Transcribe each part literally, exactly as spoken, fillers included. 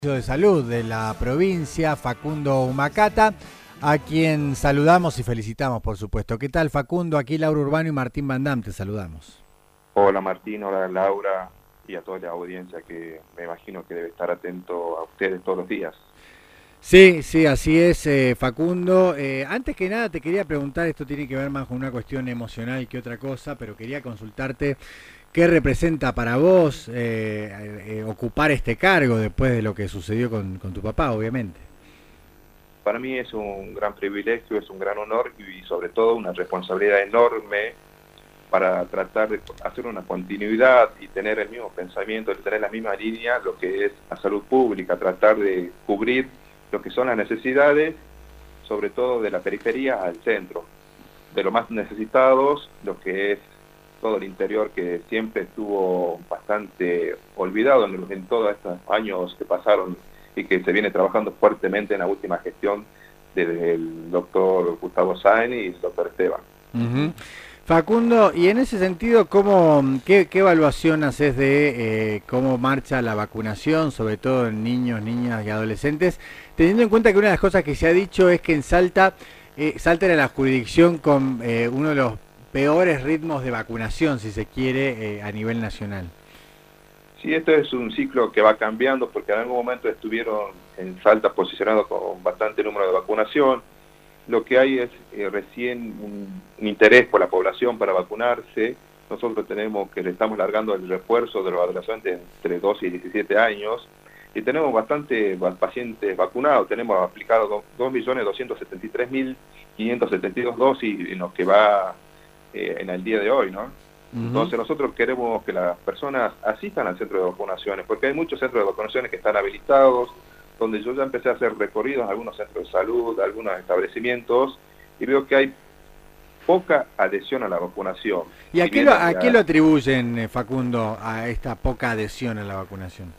De Salud de la provincia, Facundo Humacata, a quien saludamos y felicitamos, por supuesto. ¿Qué tal, Facundo? Aquí Laura Urbano y Martín Van Dam, te saludamos. Hola Martín, hola Laura y a toda la audiencia que me imagino que debe estar atento a ustedes todos los días. Sí, sí, así es, eh, Facundo. Eh, antes que nada te quería preguntar, esto tiene que ver más con una cuestión emocional que otra cosa, pero quería consultarte qué representa para vos eh, eh, ocupar este cargo después de lo que sucedió con, con tu papá, obviamente. Para mí es un gran privilegio, es un gran honor y sobre todo una responsabilidad enorme para tratar de hacer una continuidad y tener el mismo pensamiento, tener la misma línea, lo que es la salud pública, tratar de cubrir lo que son las necesidades, sobre todo de la periferia al centro, de los más necesitados, lo que es todo el interior que siempre estuvo bastante olvidado en, en todos estos años que pasaron y que se viene trabajando fuertemente en la última gestión del doctor Gustavo Sáenz y el doctor Esteban. Uh-huh. Facundo, y en ese sentido, ¿cómo, qué, qué evaluación haces de eh, cómo marcha la vacunación, sobre todo en niños, niñas y adolescentes, teniendo en cuenta que una de las cosas que se ha dicho es que en Salta, eh, Salta era la jurisdicción con eh, uno de los peores ritmos de vacunación, si se quiere, eh, a nivel nacional? Sí, esto es un ciclo que va cambiando porque en algún momento estuvieron en Salta posicionados con bastante número de vacunación. Lo que hay es eh, recién un, un interés por la población para vacunarse. Nosotros tenemos que le estamos largando el refuerzo de los adolescentes entre doce y diecisiete años y tenemos bastante pacientes vacunados. Tenemos aplicado dos millones doscientos setenta y tres mil quinientas setenta y dos dosis en lo que va eh, en el día de hoy, ¿no? Uh-huh. Entonces nosotros queremos que las personas asistan al centro de vacunaciones, porque hay muchos centros de vacunaciones que están habilitados, donde yo ya empecé a hacer recorridos en algunos centros de salud, algunos establecimientos, y veo que hay poca adhesión a la vacunación. ¿Y a, qué lo, a qué lo atribuyen, Facundo, a esta poca adhesión a la vacunación?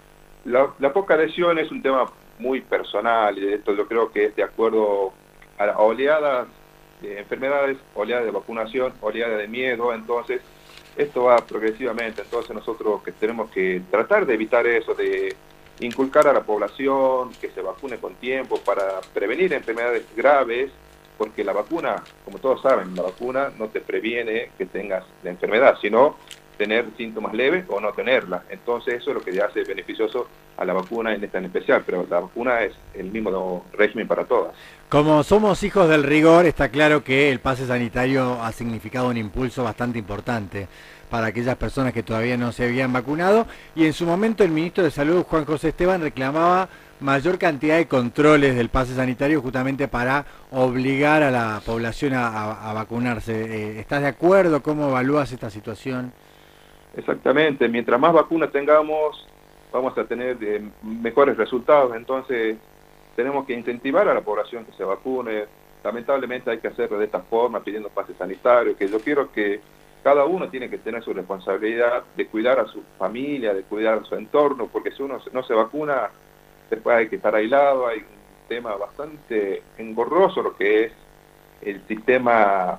La, la poca adhesión es un tema muy personal, y esto yo creo que es de acuerdo a las oleadas de enfermedades, oleadas de vacunación, oleadas de miedo. Entonces esto va progresivamente. Entonces nosotros que tenemos que tratar de evitar eso, de inculcar a la población que se vacune con tiempo para prevenir enfermedades graves, porque la vacuna, como todos saben, la vacuna no te previene que tengas la enfermedad, sino tener síntomas leves o no tenerla. Entonces eso es lo que hace beneficioso a la vacuna en esta en especial, pero la vacuna es el mismo régimen para todas. Como somos hijos del rigor, está claro que el pase sanitario ha significado un impulso bastante importante para aquellas personas que todavía no se habían vacunado, y en su momento el ministro de Salud, Juan José Esteban, reclamaba mayor cantidad de controles del pase sanitario justamente para obligar a la población a, a, a vacunarse. Eh, ¿Estás de acuerdo? ¿Cómo evalúas esta situación? Exactamente, mientras más vacunas tengamos, vamos a tener eh, mejores resultados. Entonces tenemos que incentivar a la población que se vacune. Lamentablemente hay que hacerlo de esta forma, pidiendo pase sanitario, que yo quiero que cada uno tiene que tener su responsabilidad de cuidar a su familia, de cuidar a su entorno, porque si uno no se vacuna, después hay que estar aislado. Hay un tema bastante engorroso lo que es el sistema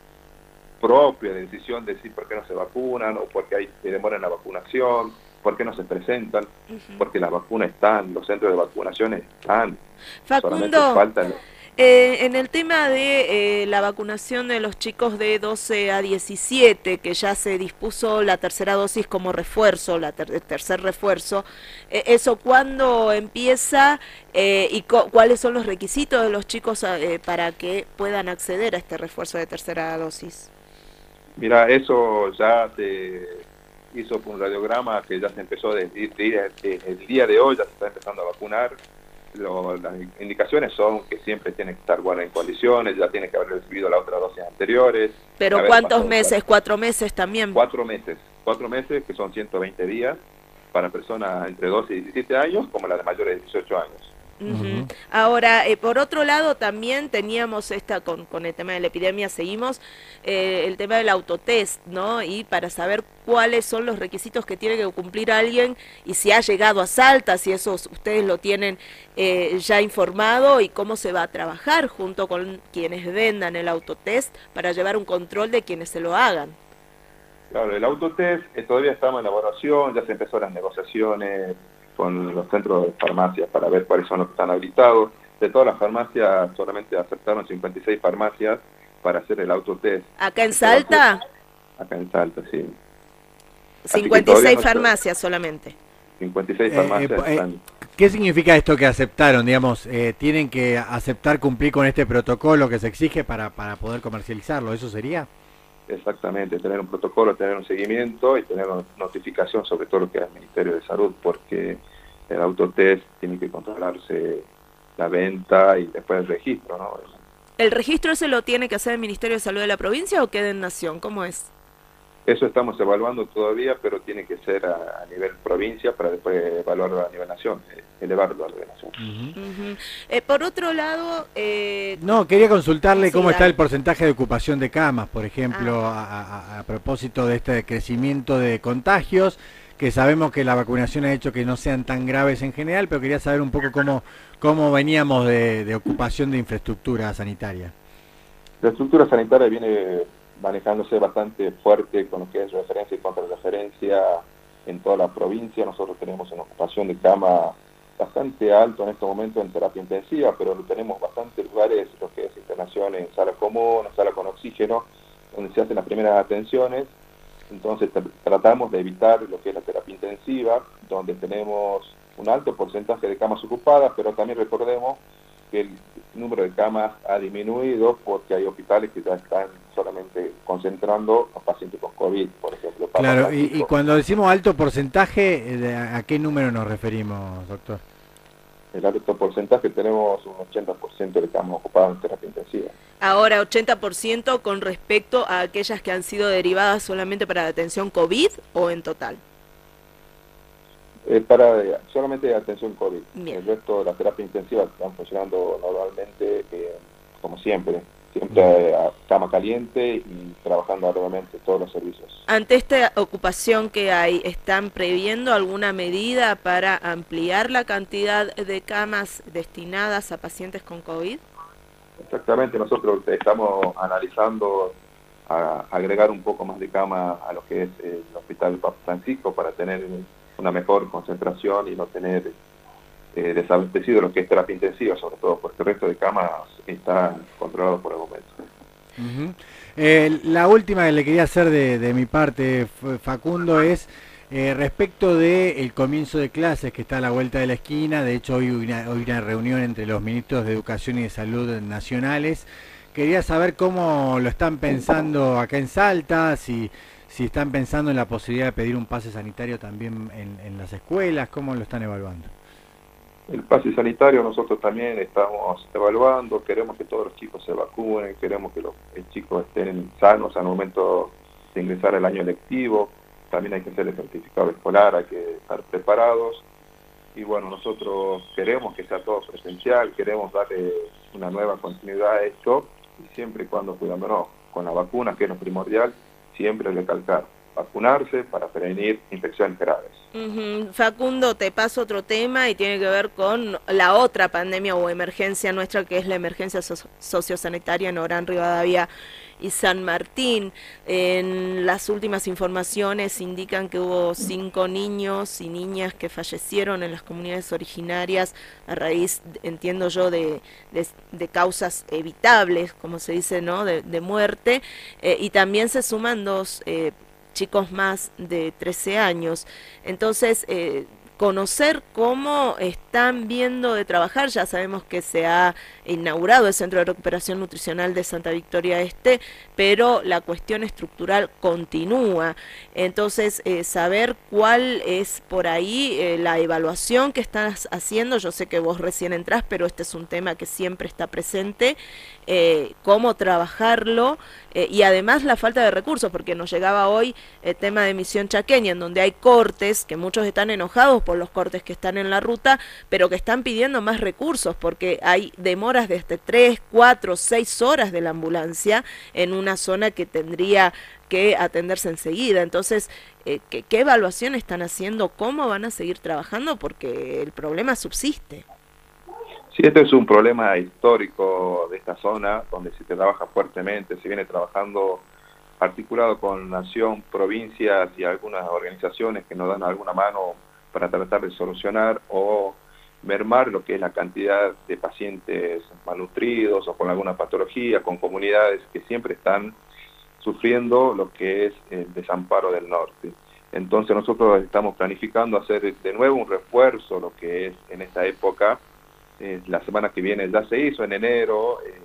propio de decisión de decir por qué no se vacunan o por qué hay que demora en la vacunación, por qué no se presentan, uh-huh. Porque las vacunas están, los centros de vacunación están. Facundo, faltan... eh, en el tema de eh, la vacunación de los chicos de doce a diecisiete, que ya se dispuso la tercera dosis como refuerzo, la ter el tercer refuerzo, eh, ¿eso cuándo empieza eh, y cuáles son los requisitos de los chicos eh, para que puedan acceder a este refuerzo de tercera dosis? Mira, eso ya se hizo por un radiograma que ya se empezó desde el día de hoy, ya se está empezando a vacunar. Lo, las indicaciones son que siempre tiene que estar bueno en condiciones, ya tiene que haber recibido las otras dosis anteriores. ¿Pero cuántos meses? ¿Cuatro meses también? Cuatro meses, cuatro meses que son ciento veinte días para personas entre doce y diecisiete años, como las de mayores de dieciocho años. Uh-huh. Ahora, eh, por otro lado, también teníamos esta, con, con el tema de la epidemia, seguimos eh, el tema del autotest, ¿no? Y para saber cuáles son los requisitos que tiene que cumplir alguien y si ha llegado a Salta, si eso ustedes lo tienen eh, ya informado y cómo se va a trabajar junto con quienes vendan el autotest para llevar un control de quienes se lo hagan. Claro, el autotest eh, todavía estamos en elaboración, ya se empezó las negociaciones con los centros de farmacias para ver cuáles son los que están habilitados. De todas las farmacias, solamente aceptaron cincuenta y seis farmacias para hacer el autotest. ¿Acá en Salta? Acá en Salta, sí. cincuenta y seis farmacias solamente. cincuenta y seis farmacias eh, eh, están... ¿Qué significa esto que aceptaron? Digamos, eh, ¿tienen que aceptar cumplir con este protocolo que se exige para, para poder comercializarlo? ¿Eso sería? Exactamente, tener un protocolo, tener un seguimiento y tener una notificación sobre todo lo que es el Ministerio de Salud, porque el autotest tiene que controlarse la venta y después el registro, ¿no? ¿El registro ese lo tiene que hacer el Ministerio de Salud de la provincia o queda en Nación? ¿Cómo es? Eso estamos evaluando todavía, pero tiene que ser a, a nivel provincia para después evaluarlo a nivel nación, eh, elevarlo a nivel nación. Uh-huh. Uh-huh. Eh, por otro lado... Eh... No, quería consultarle sí, cómo dale. está el porcentaje de ocupación de camas, por ejemplo, ah. a, a, a propósito de este crecimiento de contagios, que sabemos que la vacunación ha hecho que no sean tan graves en general, pero quería saber un poco cómo, cómo veníamos de, de ocupación de infraestructura sanitaria. La estructura sanitaria viene manejándose bastante fuerte con lo que es referencia y contrarreferencia en toda la provincia. Nosotros tenemos una ocupación de cama bastante alto en este momento en terapia intensiva, pero tenemos bastantes lugares, lo que es internación en sala común, en sala con oxígeno, donde se hacen las primeras atenciones. Entonces tr tratamos de evitar lo que es la terapia intensiva, donde tenemos un alto porcentaje de camas ocupadas, pero también recordemos que el número de camas ha disminuido porque hay hospitales que ya están solamente concentrando a pacientes con COVID, por ejemplo. Claro, y, y cuando decimos alto porcentaje, ¿a qué número nos referimos, doctor? El alto porcentaje, tenemos un ochenta por ciento de camas ocupadas en terapia intensiva. Ahora, ochenta por ciento con respecto a aquellas que han sido derivadas solamente para atención COVID o en total. Eh, para eh, solamente atención COVID. Bien. El resto de las terapias intensivas están funcionando normalmente, eh, como siempre, siempre a cama caliente y trabajando arduamente todos los servicios. Ante esta ocupación que hay, ¿están previendo alguna medida para ampliar la cantidad de camas destinadas a pacientes con COVID? Exactamente, nosotros estamos analizando a agregar un poco más de cama a lo que es el Hospital Papa Francisco para tener una mejor concentración y no tener eh, desabastecido lo que es terapia intensiva, sobre todo porque el resto de camas está controlado por el momento. Uh-huh. eh, la última que le quería hacer de, de mi parte, Facundo, es eh, respecto del comienzo de clases que está a la vuelta de la esquina. De hecho, hoy una, hoy una reunión entre los ministros de Educación y de Salud nacionales. Quería saber cómo lo están pensando acá en Salta, si... si están pensando en la posibilidad de pedir un pase sanitario también en, en las escuelas, ¿cómo lo están evaluando? El pase sanitario nosotros también estamos evaluando, queremos que todos los chicos se vacunen, queremos que los chicos estén sanos al momento de ingresar al año lectivo, también hay que hacer el certificado escolar, hay que estar preparados, y bueno, nosotros queremos que sea todo presencial, queremos darle una nueva continuidad a esto, y siempre y cuando cuidándonos con la vacuna, que es lo primordial, siempre recalcar, vacunarse para prevenir infecciones graves. Uh-huh. Facundo, te paso otro tema y tiene que ver con la otra pandemia o emergencia nuestra, que es la emergencia so sociosanitaria en Orán, Rivadavia y San Martín. En las últimas informaciones indican que hubo cinco niños y niñas que fallecieron en las comunidades originarias a raíz, entiendo yo, de, de, de causas evitables, como se dice, ¿no?, de, de muerte, eh, y también se suman dos eh, chicos más de trece años. Entonces, eh, conocer cómo están viendo de trabajar. Ya sabemos que se ha inaugurado el Centro de Recuperación Nutricional de Santa Victoria Este, pero la cuestión estructural continúa. Entonces, eh, saber cuál es por ahí eh, la evaluación que están haciendo. Yo sé que vos recién entrás, pero este es un tema que siempre está presente. Eh, cómo trabajarlo eh, y además la falta de recursos, porque nos llegaba hoy el tema de Misión Chaqueña, en donde hay cortes, que muchos están enojados por los cortes que están en la ruta, pero que están pidiendo más recursos, porque hay demoras de hasta tres, cuatro, seis horas de la ambulancia en una zona que tendría que atenderse enseguida. Entonces, eh, ¿qué, qué evaluación están haciendo? ¿Cómo van a seguir trabajando? Porque el problema subsiste. Sí, este es un problema histórico de esta zona, donde se trabaja fuertemente, se viene trabajando articulado con Nación, provincias y algunas organizaciones que nos dan alguna mano para tratar de solucionar o mermar lo que es la cantidad de pacientes malnutridos o con alguna patología, con comunidades que siempre están sufriendo lo que es el desamparo del norte. Entonces nosotros estamos planificando hacer de nuevo un refuerzo, lo que es en esta época. Eh, la semana que viene ya se hizo en enero, eh,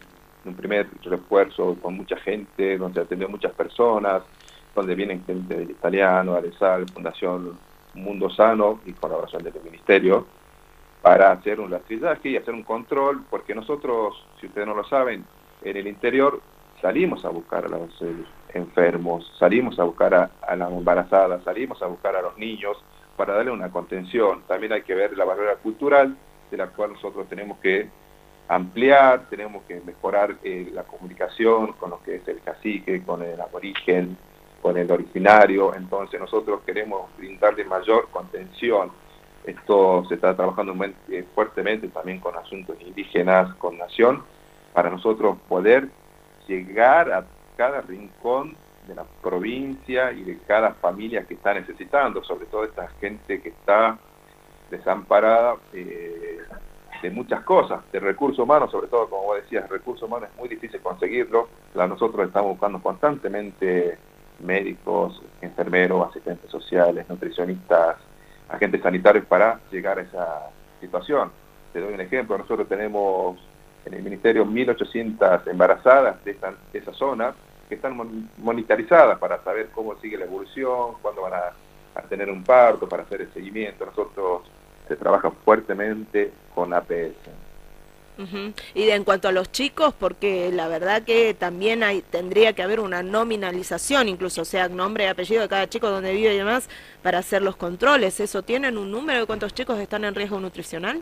un primer refuerzo con mucha gente, donde se atendió muchas personas, donde vienen gente del Italiano, Aresal, Fundación Mundo Sano y colaboración del Ministerio, para hacer un rastrillaje y hacer un control, porque nosotros, si ustedes no lo saben, en el interior salimos a buscar a los eh, enfermos, salimos a buscar a, a las embarazadas, salimos a buscar a los niños para darle una contención. También hay que ver la barrera cultural, de la cual nosotros tenemos que ampliar, tenemos que mejorar eh, la comunicación con lo que es el cacique, con el aborigen, con el originario. Entonces nosotros queremos brindarle mayor contención. Esto se está trabajando muy, eh, fuertemente también con asuntos indígenas, con Nación, para nosotros poder llegar a cada rincón de la provincia y de cada familia que está necesitando, sobre todo esta gente que está desamparada eh, de muchas cosas, de recursos humanos, sobre todo, como vos decías, recursos humanos es muy difícil conseguirlo. La, nosotros estamos buscando constantemente médicos, enfermeros, asistentes sociales, nutricionistas, agentes sanitarios para llegar a esa situación. Te doy un ejemplo, nosotros tenemos en el Ministerio mil ochocientas embarazadas de, esta, de esa zona que están mon monitorizadas para saber cómo sigue la evolución, cuándo van a, a tener un parto, para hacer el seguimiento. Nosotros se trabaja fuertemente con A P S. Uh-huh. Y de, en cuanto a los chicos, porque la verdad que también hay, tendría que haber una nominalización, incluso, o sea, nombre y apellido de cada chico, donde vive y demás, para hacer los controles. ¿Eso tienen un número de cuántos chicos están en riesgo nutricional?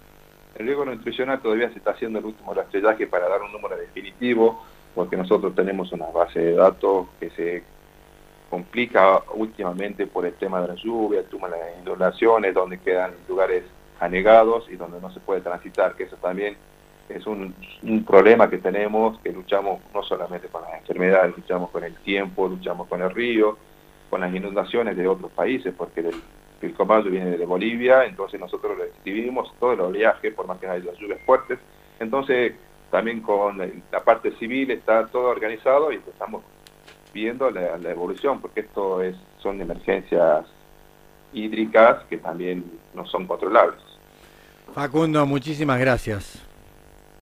El riesgo nutricional todavía se está haciendo el último rastrillaje para dar un número definitivo, porque nosotros tenemos una base de datos que se complica últimamente por el tema de la lluvia, el tema de las inundaciones, donde quedan lugares anegados y donde no se puede transitar, que eso también es un, un problema que tenemos, que luchamos no solamente con las enfermedades, luchamos con el tiempo, luchamos con el río, con las inundaciones de otros países, porque el Pilcomayo viene de Bolivia, entonces nosotros recibimos todo el oleaje, por más que haya las lluvias fuertes. Entonces también con la parte civil está todo organizado y estamos viendo la, la evolución, porque esto es son emergencias hídricas que también no son controlables. Facundo, muchísimas gracias.